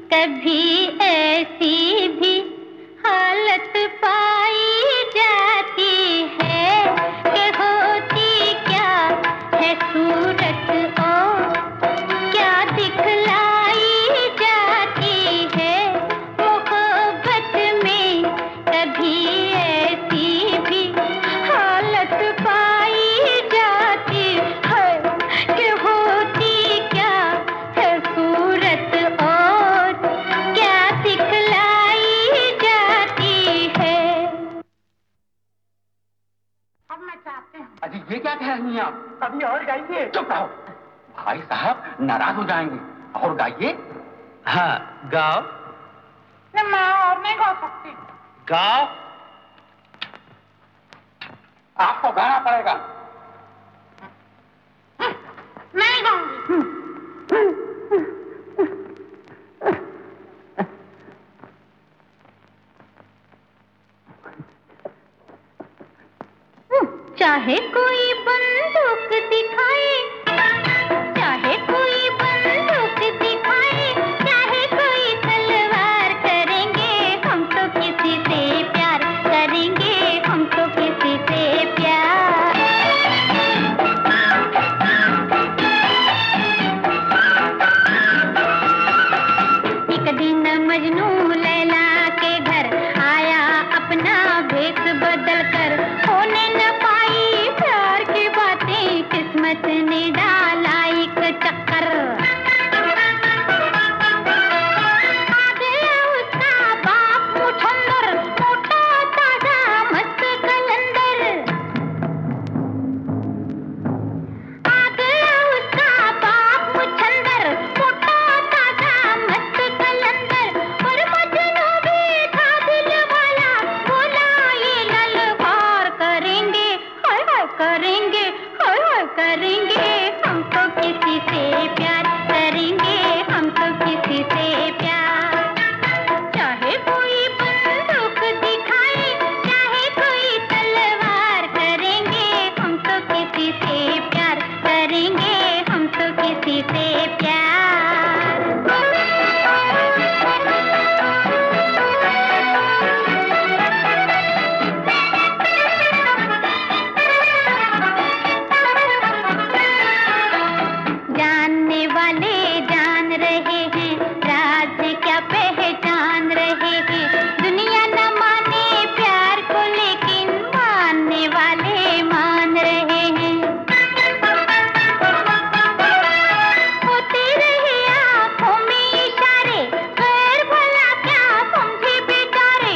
कभी ऐसी भी हालत पाई जाती है कि होती क्या है सूरत और क्या दिखलाई जाती है मोहब्बत में। कभी ऐसी भी हालत पाई जाती है कि होती क्या है सूरत और क्या दिखलाई जाती है। अब मैं चाहते हैं। अजी ये क्या कह रही हैं आप? अभी और गाइए। चुप रहो, भाई साहब नाराज हो जाएंगे। और गाइए। हाँ गाओ। नहीं, मैं और नहीं गा सकती। गाओ। आपको गाना पड़ेगा। नहीं गाऊंगी। चाहे कोई बंदूक दिखाए, चाहे कोई बंदूक दिखाए, चाहे कोई तलवार, करेंगे हम तो किसी से प्यार, करेंगे हम तो किसी से प्यार। एक दिन मजनू लैला के घर आया, अपना भेष बदल कर, होने न पाई प्यार की बातें, किस्मत ने डाला एक चक्कर। आ गया उसका बाप मुठंदर, मोटा ताजा मस्त कलंदर। आ गया उसका बाप मुठंदर, मोटा ताजा मस्त कलंदर। और मजनू भी था दिल वाला, बोला ये ललकार करेंगे, हाय हाय करेंगे, हाय हाय करेंगे हम तो किसी से प्यार, करेंगे हम तो किसी से प्यार। चाहे कोई बंदूक दिखाए, चाहे कोई तलवार, करेंगे हम तो किसी से प्यार, करेंगे हम तो किसी से प्यार। जानने वाले जान रहे हैं, राज क्या पहचान रहे हैं। दुनिया न माने प्यार को, लेकिन मानने वाले मान रहे हैं। होते रहे आँखों में इशारे, गैर भला क्या समझे बेचारे।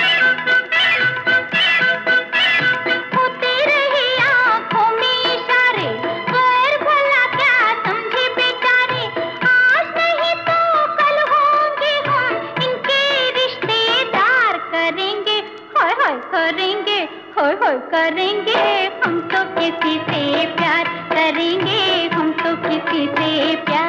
होते रहे आँखों में इशारे, गैर भला क्या समझे बेचारे। आज नहीं तो कल होंगे हम इनके रिश्तेदार, करेंगे हाय हाय करेंगे, हाय हाय करेंगे हम तो किसी से प्यार, करेंगे हम तो किसी से प्यार।